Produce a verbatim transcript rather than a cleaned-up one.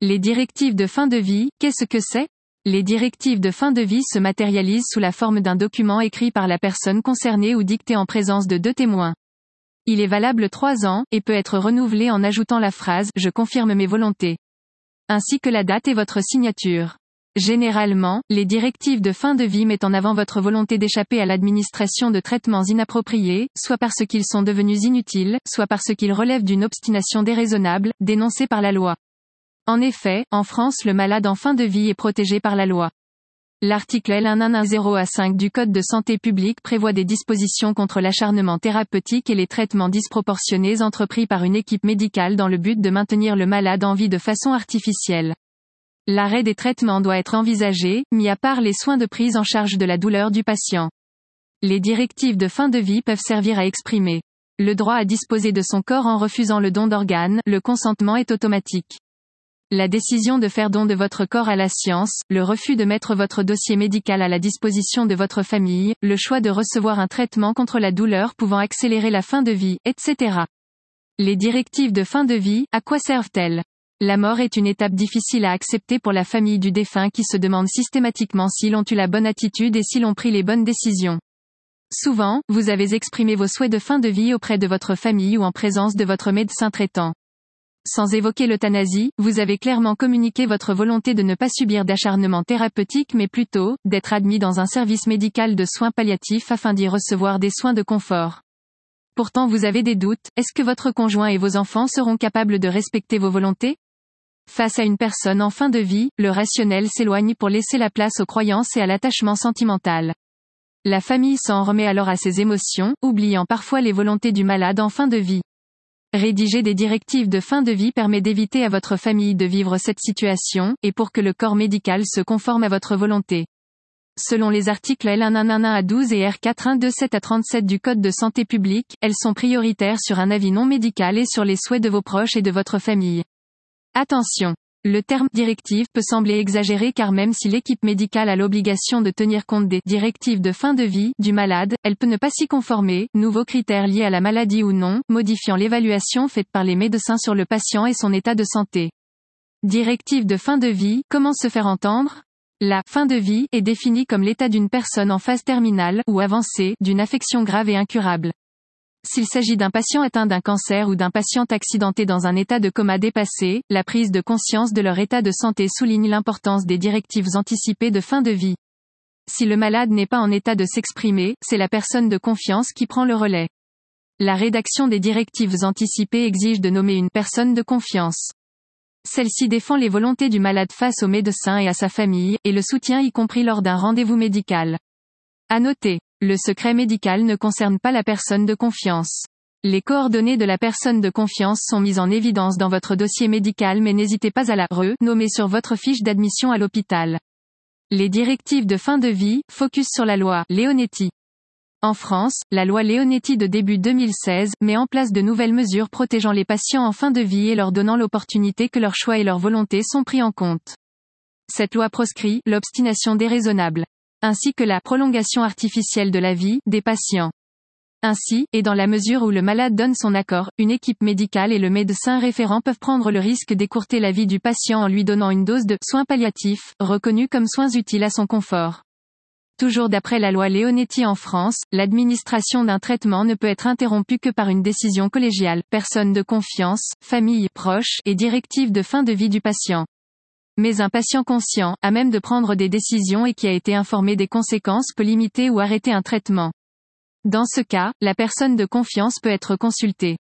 Les directives de fin de vie, qu'est-ce que c'est ? Les directives de fin de vie se matérialisent sous la forme d'un document écrit par la personne concernée ou dicté en présence de deux témoins. Il est valable trois ans, et peut être renouvelé en ajoutant la phrase « Je confirme mes volontés », ainsi que la date et votre signature. Généralement, les directives de fin de vie mettent en avant votre volonté d'échapper à l'administration de traitements inappropriés, soit parce qu'ils sont devenus inutiles, soit parce qu'ils relèvent d'une obstination déraisonnable, dénoncée par la loi. En effet, en France le malade en fin de vie est protégé par la loi. L'article L mille cent dix A cinq du Code de santé publique prévoit des dispositions contre l'acharnement thérapeutique et les traitements disproportionnés entrepris par une équipe médicale dans le but de maintenir le malade en vie de façon artificielle. L'arrêt des traitements doit être envisagé, mis à part les soins de prise en charge de la douleur du patient. Les directives de fin de vie peuvent servir à exprimer le droit à disposer de son corps en refusant le don d'organes, le consentement est automatique. La décision de faire don de votre corps à la science, le refus de mettre votre dossier médical à la disposition de votre famille, le choix de recevoir un traitement contre la douleur pouvant accélérer la fin de vie, et cetera. Les directives de fin de vie, à quoi servent-elles ? La mort est une étape difficile à accepter pour la famille du défunt qui se demande systématiquement s'ils ont eu la bonne attitude et s'ils ont pris les bonnes décisions. Souvent, vous avez exprimé vos souhaits de fin de vie auprès de votre famille ou en présence de votre médecin traitant. Sans évoquer l'euthanasie, vous avez clairement communiqué votre volonté de ne pas subir d'acharnement thérapeutique mais plutôt, d'être admis dans un service médical de soins palliatifs afin d'y recevoir des soins de confort. Pourtant vous avez des doutes, est-ce que votre conjoint et vos enfants seront capables de respecter vos volontés ? Face à une personne en fin de vie, le rationnel s'éloigne pour laisser la place aux croyances et à l'attachement sentimental. La famille s'en remet alors à ses émotions, oubliant parfois les volontés du malade en fin de vie. Rédiger des directives de fin de vie permet d'éviter à votre famille de vivre cette situation, et pour que le corps médical se conforme à votre volonté. Selon les articles L mille cent onze à douze et R quatre mille cent vingt-sept à trente-sept du Code de santé publique, elles sont prioritaires sur un avis non médical et sur les souhaits de vos proches et de votre famille. Attention! Le terme « directive » peut sembler exagéré car même si l'équipe médicale a l'obligation de tenir compte des « directives de fin de vie » du malade, elle peut ne pas s'y conformer, nouveaux critères liés à la maladie ou non, modifiant l'évaluation faite par les médecins sur le patient et son état de santé. Directive de fin de vie, comment se faire entendre ? La « fin de vie » est définie comme l'état d'une personne en phase terminale ou avancée, d'une affection grave et incurable. S'il s'agit d'un patient atteint d'un cancer ou d'un patient accidenté dans un état de coma dépassé, la prise de conscience de leur état de santé souligne l'importance des directives anticipées de fin de vie. Si le malade n'est pas en état de s'exprimer, c'est la personne de confiance qui prend le relais. La rédaction des directives anticipées exige de nommer une personne de confiance. Celle-ci défend les volontés du malade face au médecin et à sa famille, et le soutient y compris lors d'un rendez-vous médical. À noter. Le secret médical ne concerne pas la personne de confiance. Les coordonnées de la personne de confiance sont mises en évidence dans votre dossier médical mais n'hésitez pas à la renommer sur votre fiche d'admission à l'hôpital. Les directives de fin de vie, focus sur la loi Leonetti. En France, la loi Leonetti de début deux mille seize met en place de nouvelles mesures protégeant les patients en fin de vie et leur donnant l'opportunité que leurs choix et leurs volontés sont pris en compte. Cette loi proscrit l'obstination déraisonnable, ainsi que la prolongation artificielle de la vie des patients. Ainsi, et dans la mesure où le malade donne son accord, une équipe médicale et le médecin référent peuvent prendre le risque d'écourter la vie du patient en lui donnant une dose de soins palliatifs, reconnus comme soins utiles à son confort. Toujours d'après la loi Leonetti en France, l'administration d'un traitement ne peut être interrompue que par une décision collégiale, personne de confiance, famille, proche, et directive de fin de vie du patient. Mais un patient conscient, à même de prendre des décisions et qui a été informé des conséquences peut limiter ou arrêter un traitement. Dans ce cas, la personne de confiance peut être consultée.